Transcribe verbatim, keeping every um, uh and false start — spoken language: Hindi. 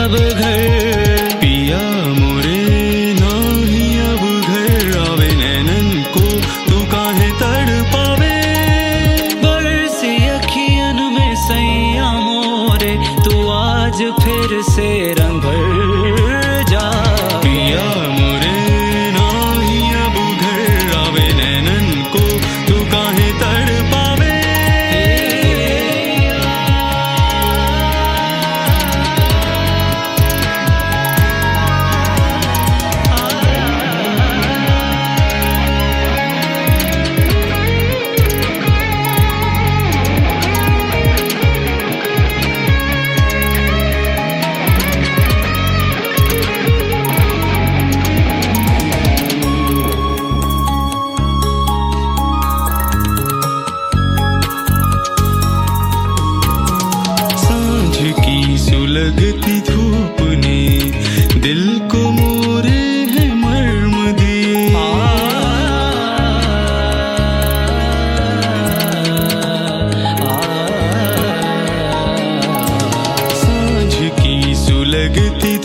अब घर। पिया मोरे नाही अब घर आवे नैनन को तू काहे तड़ पावे। बरसी अखियन में सैया मोरे तू आज फिर से रंग भर जा। पिया मोरे नाही अब घर आवे नैनन को तू काहे तड़ पावे। की सुलगती धूप ने दिल को मोरे है मर्म दिए। सांझ की सुलगती